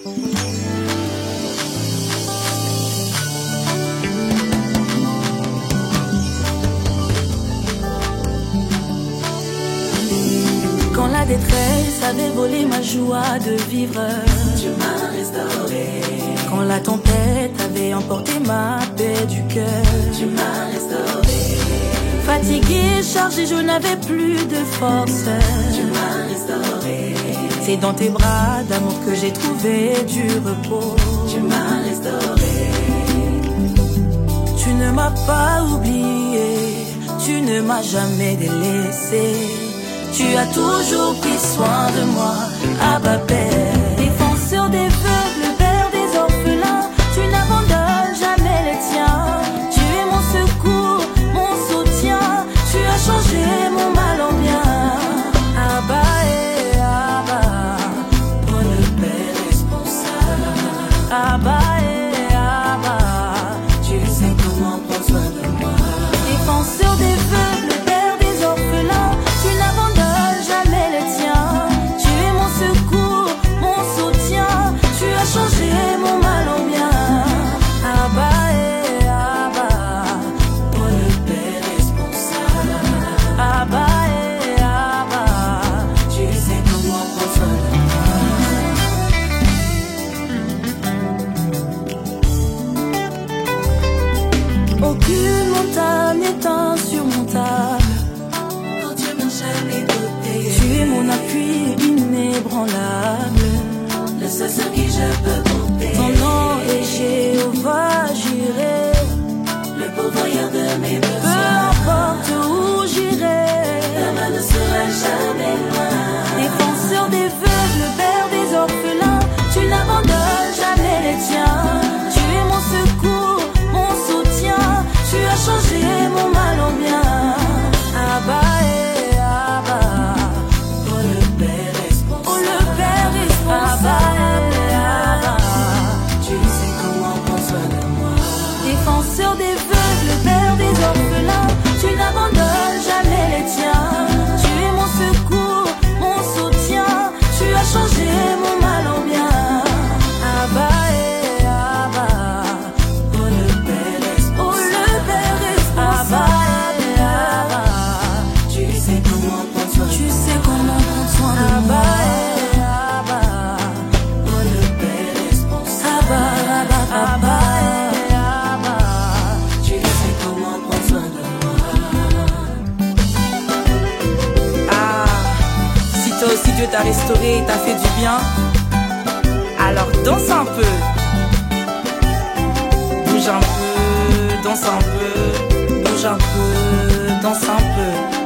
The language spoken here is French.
Quand la détresse avait volé ma joie de vivre, tu m'as restauré. Quand la tempête avait emporté ma paix du cœur, tu m'as restauré. Fatiguée, chargée, je n'avais plus de force, tu m'as restauré. C'est dans tes bras d'amour que j'ai trouvé du repos. Tu m'as restauré. Tu ne m'as pas oublié, tu ne m'as jamais délaissé. Tu as toujours pris soin de moi, Abba Père. Défenseur des aveugles, Père des orphelins, tu n'abandonnes jamais les tiens. Tu es mon secours, mon soutien, tu as changé mon mal en bien. Abba et Abba, oh le Père responsable. Abba et Abba, tu sais comment prendre soin de moi. Défenseur des aveugles, Père des orphelins, tu n'abandonnes jamais les tiens. Tu es mon secours, mon soutien, tu as changé mon mal en bien. Abba et Abba, oh le Père responsable. Abba et Abba, tu sais comment prendre soin de moi. Aucune montagne n'est insurmontable. Oh Dieu m'a jamais douté. Tu es mon appui inébranlable, le seul sur qui je peux compter. Ton nom est Jéhovah Jireh, le pourvoyeur de mes besoins. peu importe où j'irai, ta main ne sera jamais loin. Défenseur des aveugles, Père des orphelins, tu n'abandonnes jamais les tiens. Tu es mon secours, mon soutien, tu as changé mon mal en bien. Abba et Abba, oh le Père responsable. oh le Père responsable. Abba et Abba, tu sais comment prendre soin de moi. Défenseur des aveugles, Père des orphelins, tu n'abandonnes jamais les tiens. Tu es mon secours, mon soutien, tu as changé mon mal en bien. Abba et Abba, oh le Père responsable. oh le Père responsable. Abba et Abba, tu sais comment prendre soin de moi. tu sais comment prendre soin de moi. Abba et Abba, oh le Père responsable. Abba, Abba, Abba et Abba, tu sais comment prendre soin de moi. ah, si toi aussi Dieu t'a restauré et t'a fait du bien, alors danse un peu, bouge un peu, danse un peu, bouge un peu, danse un peu.